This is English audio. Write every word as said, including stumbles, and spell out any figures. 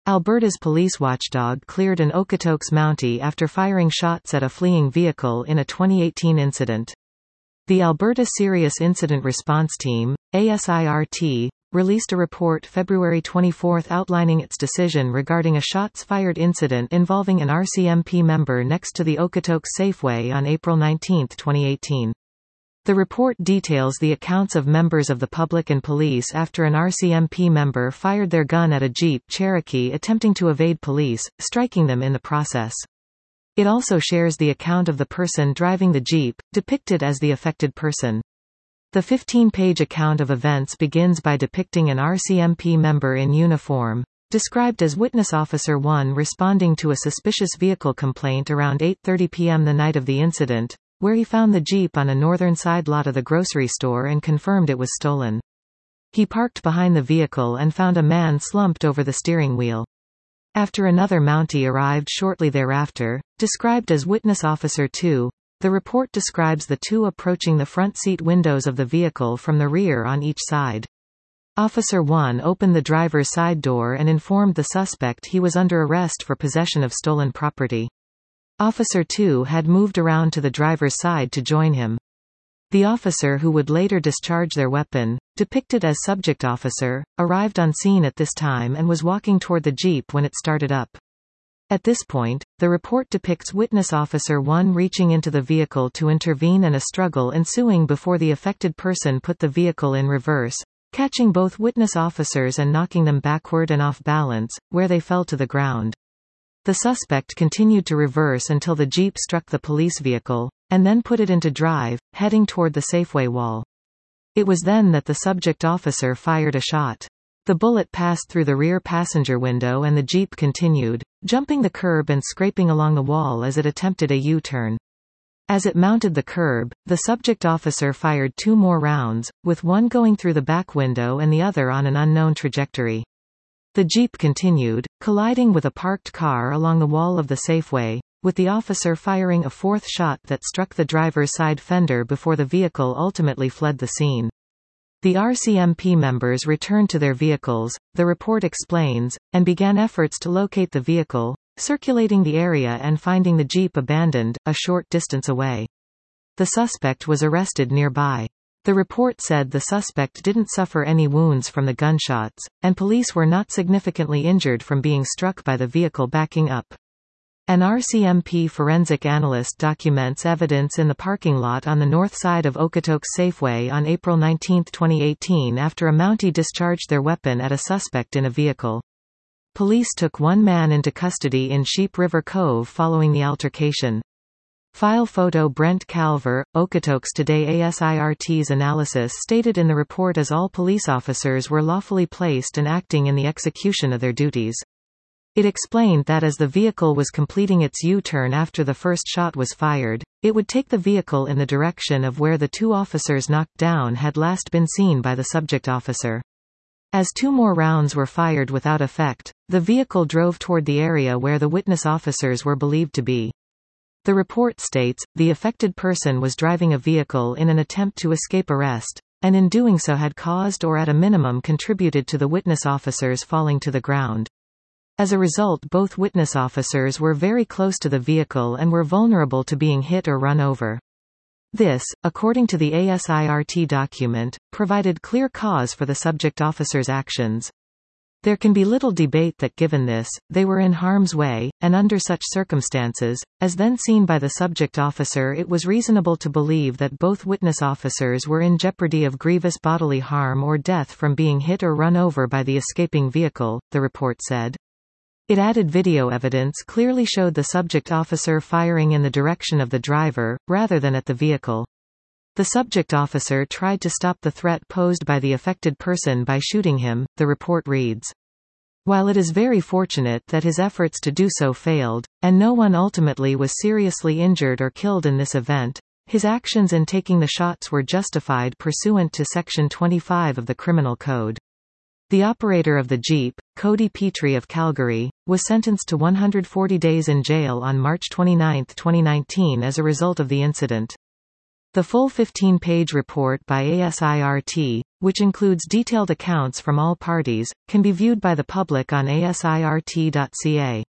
Alberta's police watchdog cleared an Okotoks Mountie after firing shots at a fleeing vehicle in a twenty eighteen incident. The Alberta Serious Incident Response Team, A S I R T, released a report February twenty-fourth outlining its decision regarding a shots-fired incident involving an R C M P member next to the Okotoks Safeway on April nineteenth twenty eighteen. The report details the accounts of members of the public and police after an R C M P member fired their gun at a Jeep Cherokee attempting to evade police, striking them in the process. It also shares the account of the person driving the Jeep, depicted as the affected person. The fifteen-page account of events begins by depicting an R C M P member in uniform, described as Witness Officer one responding to a suspicious vehicle complaint around eight thirty p m the night of the incident, where he found the Jeep on a northern side lot of the grocery store and confirmed it was stolen. He parked behind the vehicle and found a man slumped over the steering wheel. After another Mountie arrived shortly thereafter, described as Witness Officer two, the report describes the two approaching the front seat windows of the vehicle from the rear on each side. Officer one opened the driver's side door and informed the suspect he was under arrest for possession of stolen property. Officer two had moved around to the driver's side to join him. The officer who would later discharge their weapon, depicted as Subject Officer, arrived on scene at this time and was walking toward the Jeep when it started up. At this point, the report depicts Witness Officer one reaching into the vehicle to intervene and a struggle ensuing before the affected person put the vehicle in reverse, catching both witness officers and knocking them backward and off balance, where they fell to the ground. The suspect continued to reverse until the Jeep struck the police vehicle, and then put it into drive, heading toward the Safeway wall. It was then that the subject officer fired a shot. The bullet passed through the rear passenger window and the Jeep continued, jumping the curb and scraping along the wall as it attempted a U-turn. As it mounted the curb, the subject officer fired two more rounds, with one going through the back window and the other on an unknown trajectory. The Jeep continued, colliding with a parked car along the wall of the Safeway, with the officer firing a fourth shot that struck the driver's side fender before the vehicle ultimately fled the scene. The R C M P members returned to their vehicles, the report explains, and began efforts to locate the vehicle, circulating the area and finding the Jeep abandoned, a short distance away. The suspect was arrested nearby. The report said the suspect didn't suffer any wounds from the gunshots, and police were not significantly injured from being struck by the vehicle backing up. An R C M P forensic analyst documents evidence in the parking lot on the north side of Okotoks Safeway on April nineteenth twenty eighteen after a Mountie discharged their weapon at a suspect in a vehicle. Police took one man into custody in Sheep River Cove following the altercation. File photo Brent Calver, Okotoks Today. A S I R T's analysis stated in the report as all police officers were lawfully placed and acting in the execution of their duties. It explained that as the vehicle was completing its U-turn after the first shot was fired, it would take the vehicle in the direction of where the two officers knocked down had last been seen by the subject officer. As two more rounds were fired without effect, the vehicle drove toward the area where the witness officers were believed to be. The report states, the affected person was driving a vehicle in an attempt to escape arrest, and in doing so had caused or at a minimum contributed to the witness officers falling to the ground. As a result, both witness officers were very close to the vehicle and were vulnerable to being hit or run over. This, according to the A S I R T document, provided clear cause for the subject officer's actions. There can be little debate that given this, they were in harm's way, and under such circumstances, as then seen by the subject officer, it was reasonable to believe that both witness officers were in jeopardy of grievous bodily harm or death from being hit or run over by the escaping vehicle, the report said. It added video evidence clearly showed the subject officer firing in the direction of the driver, rather than at the vehicle. The subject officer tried to stop the threat posed by the affected person by shooting him, the report reads. While it is very fortunate that his efforts to do so failed, and no one ultimately was seriously injured or killed in this event, his actions in taking the shots were justified pursuant to Section twenty-five of the Criminal Code. The operator of the Jeep, Cody Petrie of Calgary, was sentenced to one hundred forty days in jail on March twenty-ninth twenty nineteen as a result of the incident. The full fifteen-page report by A S I R T, which includes detailed accounts from all parties, can be viewed by the public on A S I R T dot C A.